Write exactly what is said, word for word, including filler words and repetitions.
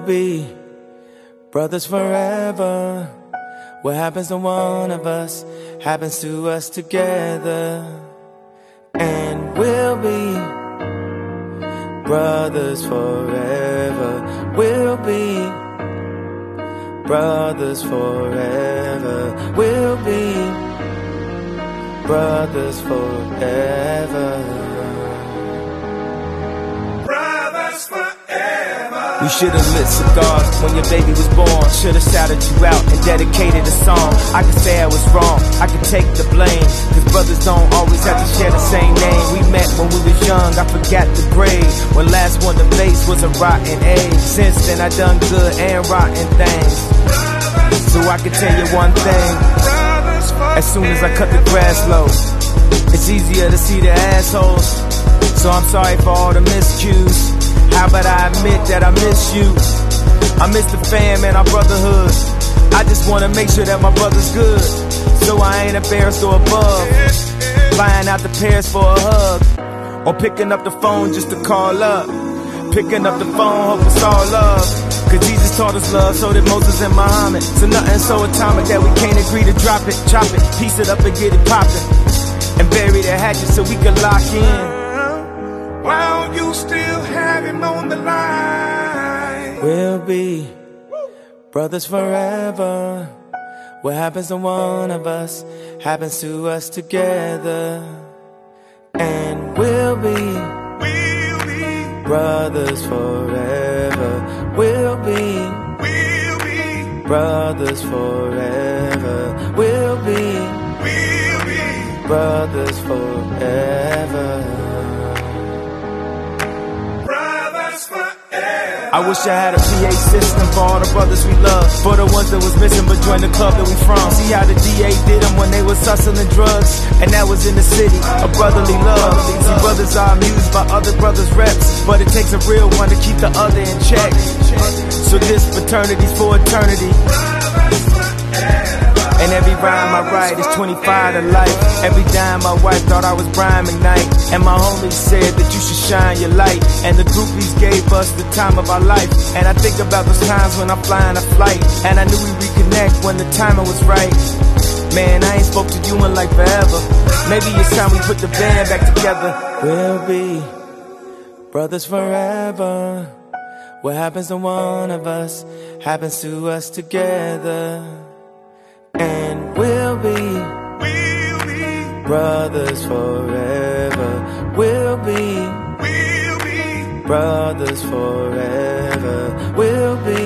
be brothers forever. What happens to one of us happens to us together. And we'll be brothers forever. We'll be brothers forever. We'll be brothers forever. We should've lit cigars when your baby was born. Should've shouted you out and dedicated a song. I could say I was wrong, I could take the blame, cause brothers don't always have to share the same name. We met when we was young, I forgot the grade. When last one to face was a rotten age. Since then I done good and rotten things. So I can tell you one thing, as soon as I cut the grass low, it's easier to see the assholes. So I'm sorry for all the miscues. How about I admit that I miss you? I miss the fam and our brotherhood. I just wanna make sure that my brother's good, so I ain't embarrassed or above flying out to Paris for a hug, or picking up the phone just to call up. Picking up the phone, hope it's all love, cause Jesus taught us love, so did Moses and Muhammad. So nothing so atomic that we can't agree to drop it, chop it, piece it up and get it poppin', and bury the hatchet so we can lock in. While you still have him on the line, we'll be brothers forever. What happens to one of us happens to us together. And we'll be, we'll be brothers forever. We'll be, we'll be brothers forever. We'll be, we'll be brothers forever. I wish I had a P A system for all the brothers we love, for the ones that was missing but joined the club that we from. See how the D A did them when they was hustling drugs, and that was in the city, a brotherly love. See, brothers are amused by other brothers' reps, but it takes a real one to keep the other in check. So this fraternity's for eternity, and every rhyme I write is twenty-five to life. Every dime my wife thought I was Brian McKnight, and my homies said that you should shine your light. And the groupies gave us the time of our life. And I think about those times when I'm flying a flight, and I knew we'd reconnect when the timing was right. Man, I ain't spoke to you in like forever. Maybe it's time we put the band back together. We'll be brothers forever. What happens to one of us happens to us together. And we'll be, we'll be brothers forever. We'll be, we'll be brothers forever. We'll be